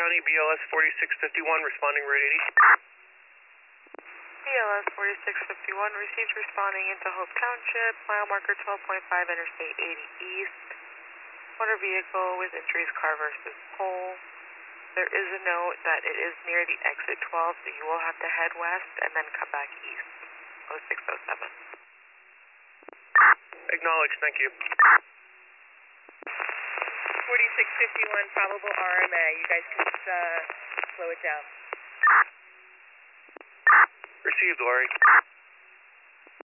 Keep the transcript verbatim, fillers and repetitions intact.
County, B L S forty-six fifty-one, responding Route eighty. B L S forty-six fifty-one received responding into Hope Township, mile marker twelve point five, Interstate eighty East. Motor vehicle with injuries, car versus pole. There is a note that it is near the exit twelve, so you will have to head west and then come back east. oh six oh seven. Acknowledged, thank you. forty-six fifty-one, probable R M A. You guys can just uh, slow it down. Received, Laurie.